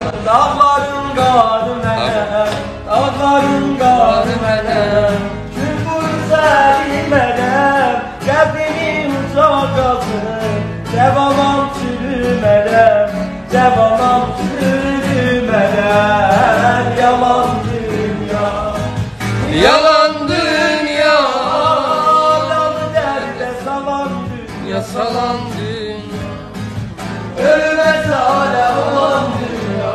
Dağların qarı mənəm, dağların qarı mənəm, Külbur səri mənəm, qəddini ucaq qalsın, Cəvalam çürümərəm, cəvalam çürümərəm, yalan dünya. Yalan dünya, Yalan dərdə salan dünya, salan